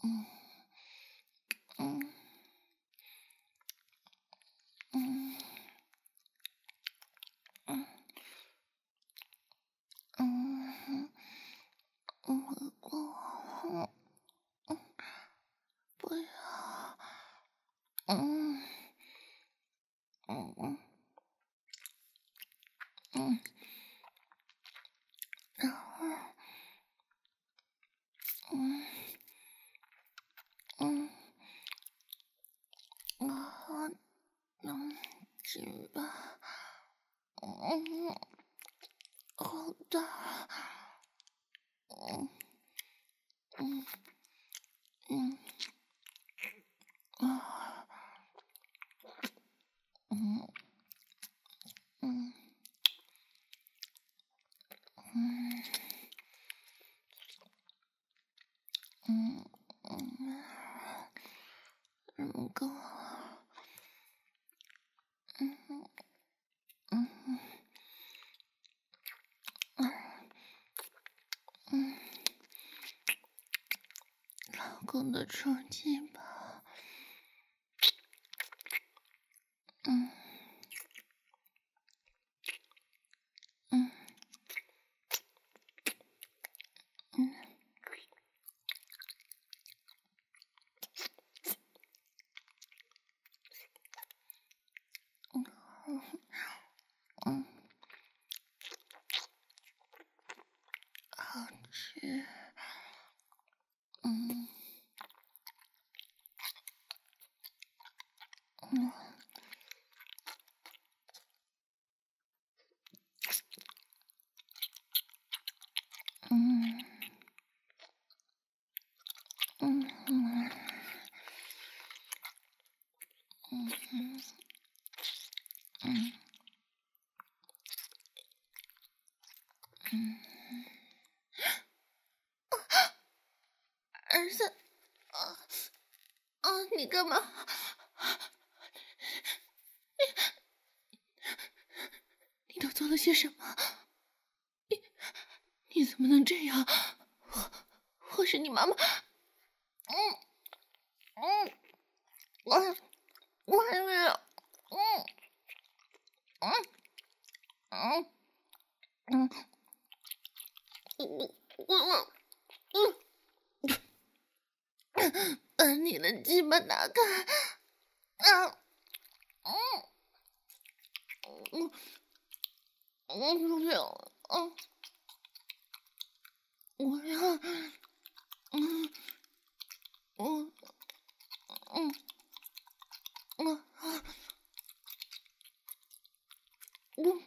嗯嗯嗯嗯嗯嗯，不要，嗯嗯嗯，然后嗯嗯，然后能紧吧，嗯，好大，嗯嗯嗯啊，嗯嗯嗯嗯嗯，够了，嗯嗯嗯嗯，老公的出气吧，嗯嗯嗯嗯嗯，好吃，嗯嗯嗯嗯嗯嗯嗯嗯，儿子，啊啊，你干嘛？你都做了些什么？你怎么能这样？我是你妈妈。嗯嗯，我还没有。嗯嗯嗯嗯，我把你的鸡巴拿开。啊嗯嗯不要。嗯，我要。嗯嗯嗯嗯嗯，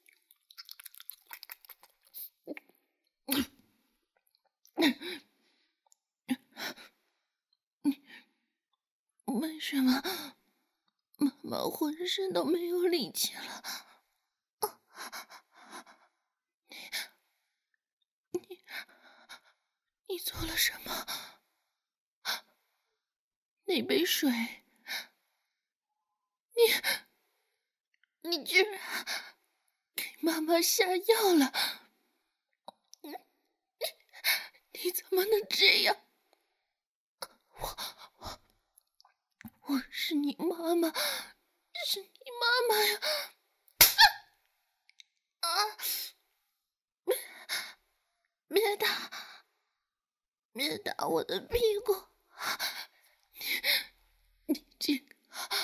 为什么妈妈浑身都没有力气了？你做了什么？那杯水，你居然给妈妈下药了！你怎么能这样？我是你妈妈，是你妈妈呀！啊！别打，别打我的屁股！你这个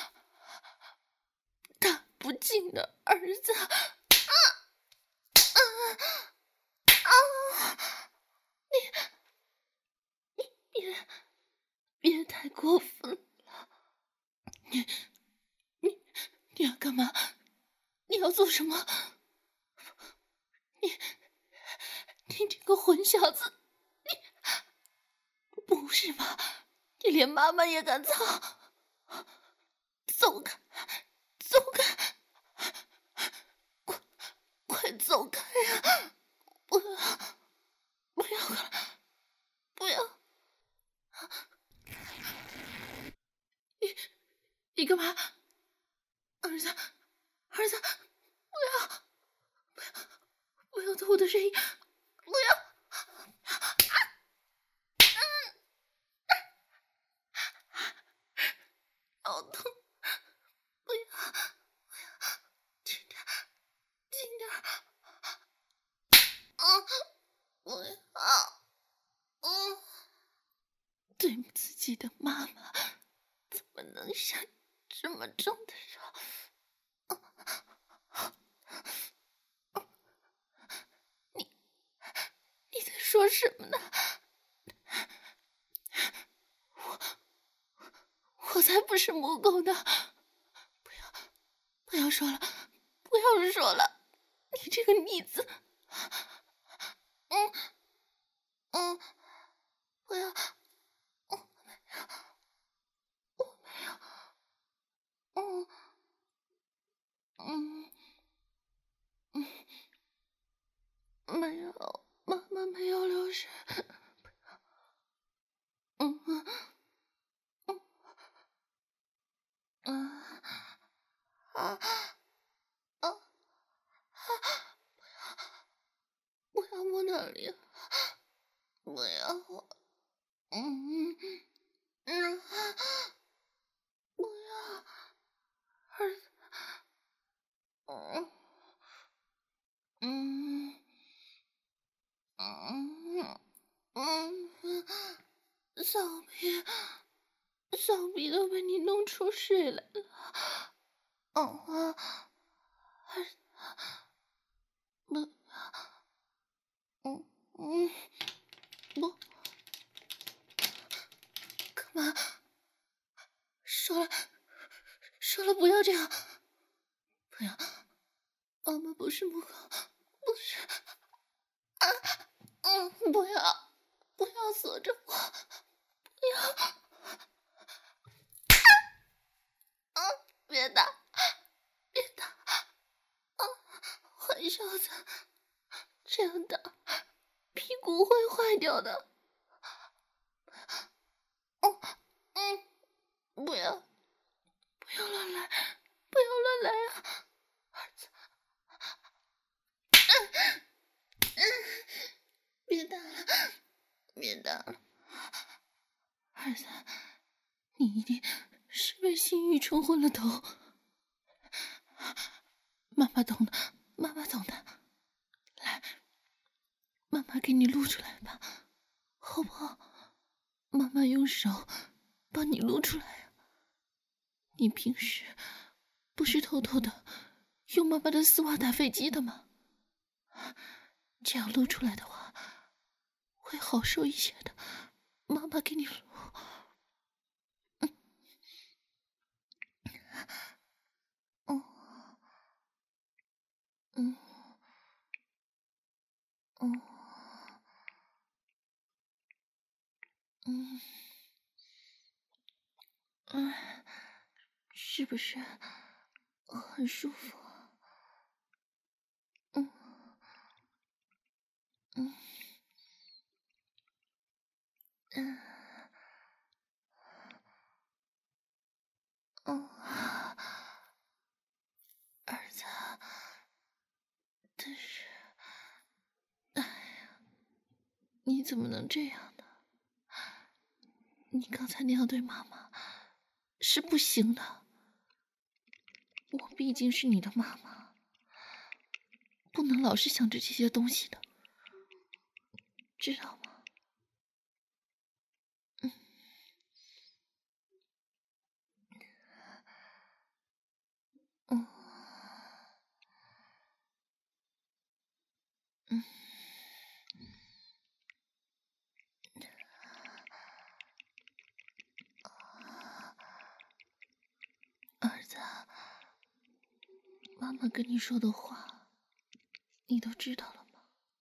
大不敬的儿子！别别太过分了！你要干嘛？你要做什么？你这个混小子！不是吧？你连妈妈也敢操？走开！走开！快走开呀！不要！不要了！不要！你干嘛？儿子，儿子，不要偷我的声音！不要！ 己的妈妈怎么能下这么重的手？你在说什么呢？我才不是母狗呢！不要说了，不要说了！你这个逆子！不要！我没有，没有，妈妈没有流血。不要摸那里，不要，不要，儿子，小臂都被你弄出水来了。儿子，不，不，干嘛？说了不要这样，不要，妈妈不是母狗，不是，不要锁着我，不要，别打，坏小子，这样打屁股会坏掉的。不要乱来，不要乱来啊，儿子，别打了，儿子，你一定是被性欲冲昏了头。妈妈懂的，来，妈妈给你撸出来吧，好不好？妈妈用手帮你撸出来啊。你平时不是偷偷的用妈妈的丝袜打飞机的吗？这样撸出来的话会好受一些的，妈妈给你撸。是不是很舒服？儿子，但是，哎呀，你怎么能这样呢？你刚才那样对妈妈是不行的。我毕竟是你的妈妈，不能老是想着这些东西的，知道吗？儿子，妈妈跟你说的话，你都知道了吗？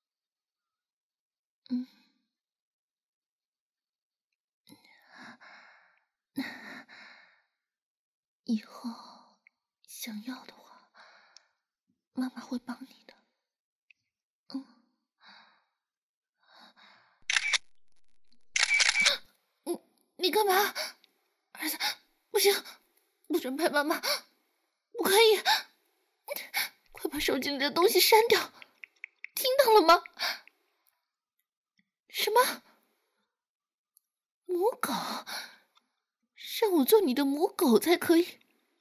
以后想要的话，妈妈会帮你的。你干嘛？儿子，不行，不准拍妈妈，不可以！快把手机里的东西删掉，听到了吗？什么？母狗？让我做你的母狗才可以？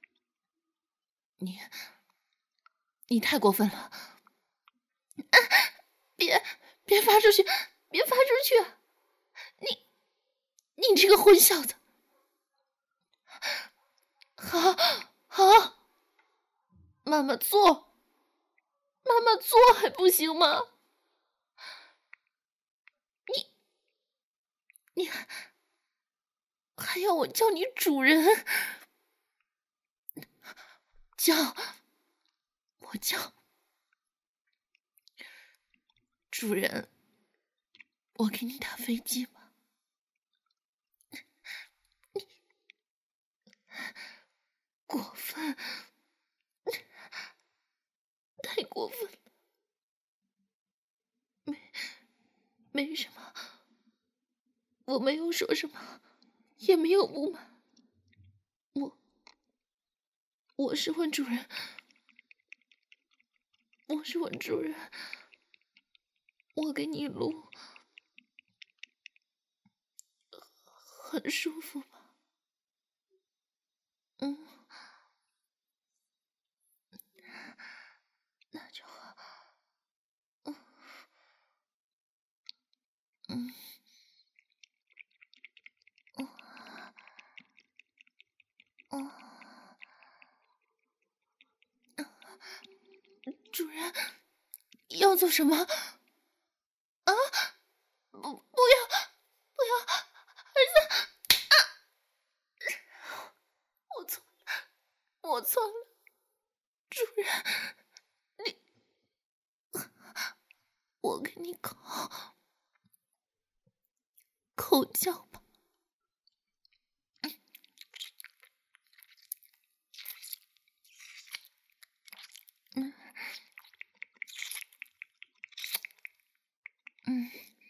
你太过分了！别发出去！别发出去！你你这个混小子！好，好，妈妈做，妈妈做还不行吗？你还要我叫你主人？叫，我叫主人。我给你打飞机吗？你过分，太过分了。没什么，我没有说什么，也没有不满。我是问主人，我是问主人，我给你撸，很舒服吗？嗯，那就好。嗯，嗯，嗯，主人要做什么？啊！不要，儿子！我错了，我错了，主人，我给你口交吧。嗯嗯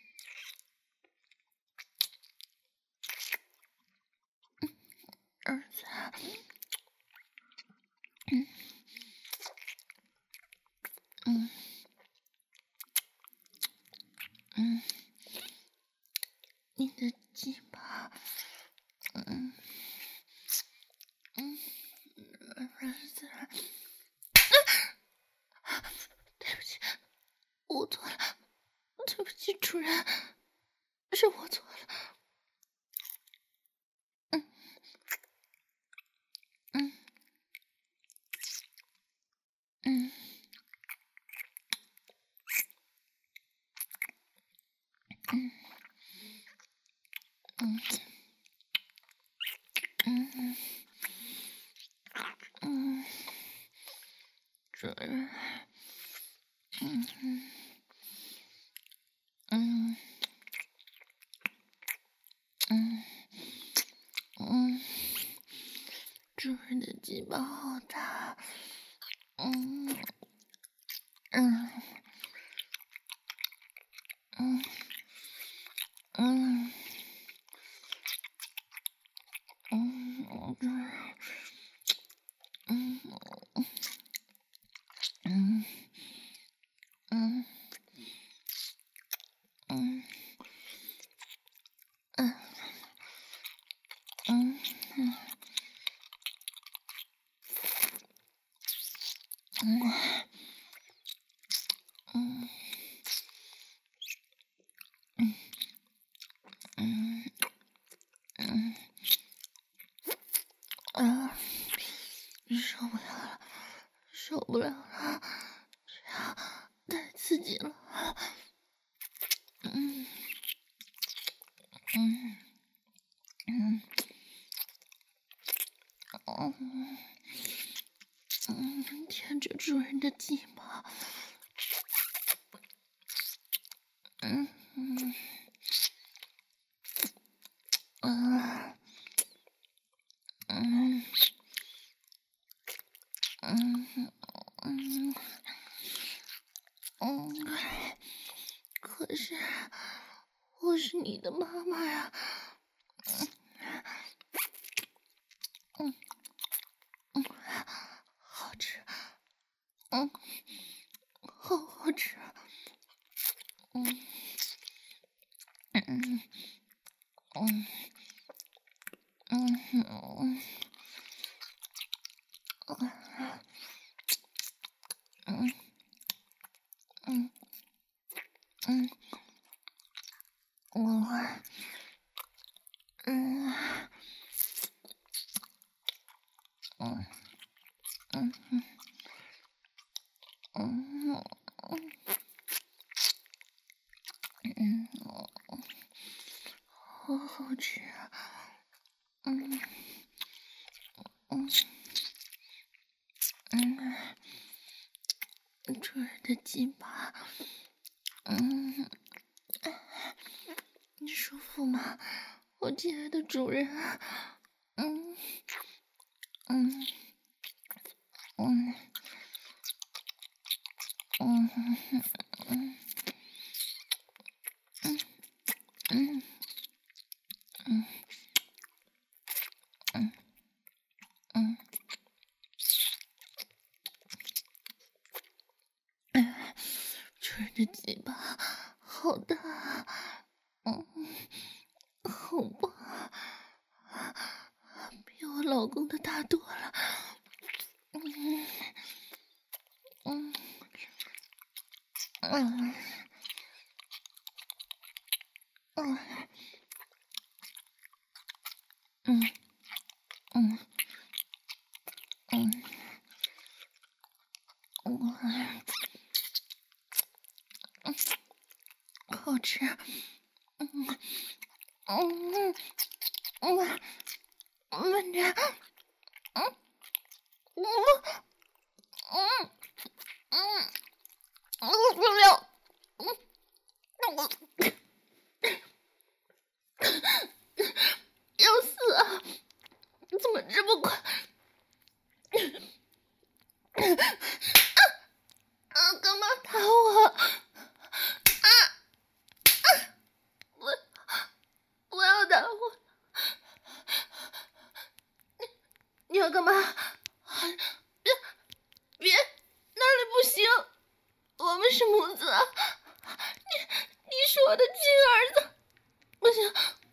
儿子，嗯嗯嗯，你的鸡巴，嗯嗯，儿子，对不起，我错了，对不起，主人，是我错了。嗯嗯嗯嗯嗯嗯嗯，主人，嗯嗯嗯嗯，主人的鸡巴好大，嗯嗯嗯嗯嗯嗯嗯嗯嗯嗯嗯嗯嗯嗯嗯啊！受不了了，受不了了，这样太刺激了。嗯嗯嗯嗯嗯，舔着主人的鸡巴，嗯嗯嗯嗯嗯嗯嗯，可是我是你的妈妈呀。嗯嗯，好吃，嗯，好好吃，嗯嗯嗯嗯嗯嗯嗯嗯，我好吃。嗯嗯主人的鸡巴，你舒服吗，我亲爱的主人？嗯嗯嗯嗯嗯嗯嗯嗯主人的鸡巴好大，好棒，比我老公的大多了。嗯嗯嗯嗯嗯嗯好吃。慢点。不了。要死啊！怎么这么快？干嘛打我？不要打我！你要干嘛？别，那里不行，我们是母子啊！你是我的亲儿子，不行，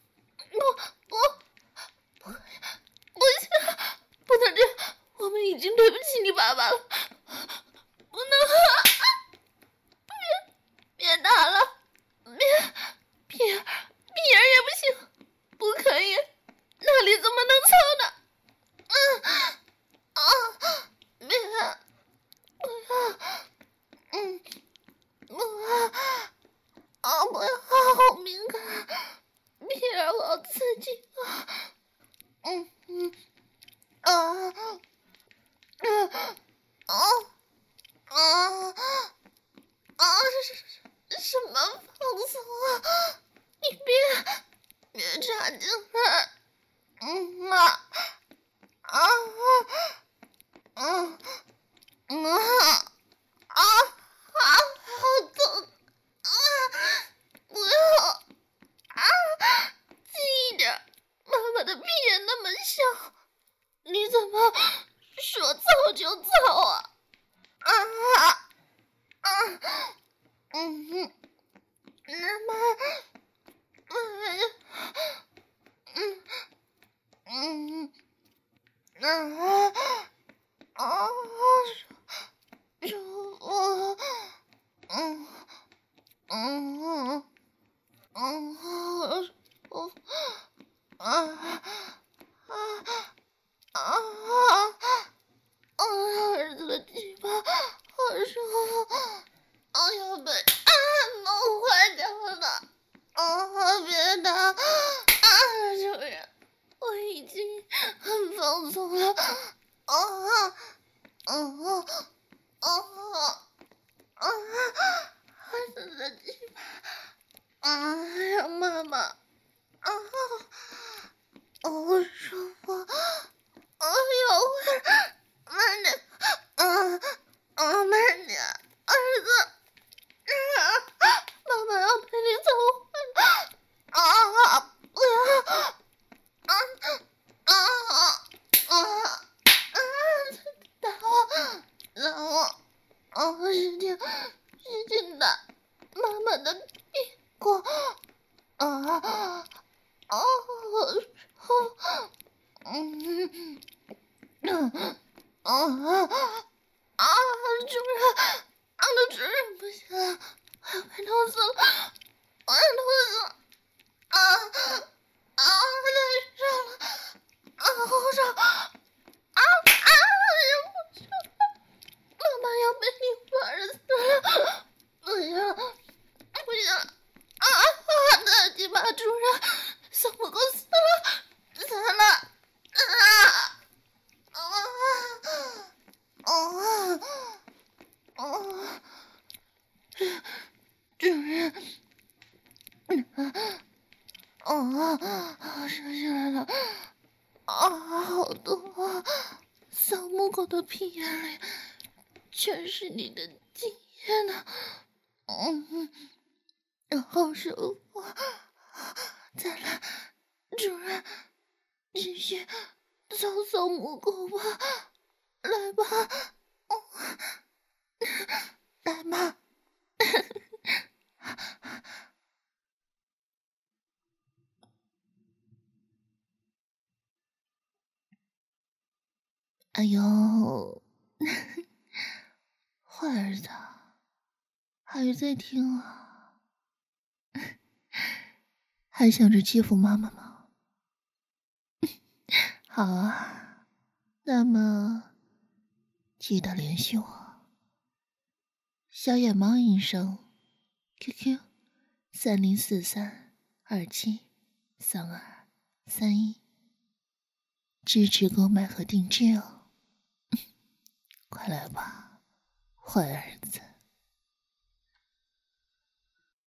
不行，不能这样，我们已经对不起你爸爸了，不能，别打了，屁眼也不行，不可以，那里怎么能操呢？别，不要，不要，好敏感，屁眼好刺激啊！什么放松啊？你别插进来！好痛！不要！轻一点，妈妈的屁眼那么小，你怎么说操就操啊？舒服，儿子的鸡巴好舒服，要被弄坏掉了！别打！主人，我已经很放松了。儿子的鸡巴，妈妈，舒服，有味儿，慢点，慢点，儿子，妈妈要陪你走不要，打我，使劲打妈妈的屁股，主人，主人不行了，我要被弄死了，我要弄死了，太热了，好热，忍不住了，妈妈要被你玩死了，不行了，太鸡巴主人，送不过射进来了，好多啊！小母狗的屁眼里全是你的精液呢，好舒服。再来，主人，继续扫母狗吧，来吧，来吧。哎呦，坏儿子，还在听啊？还想着欺负妈妈吗？好啊，那么记得联系我，小野猫医生 ，QQ 3043273231，支持购买和定制哦。快来吧，坏儿子。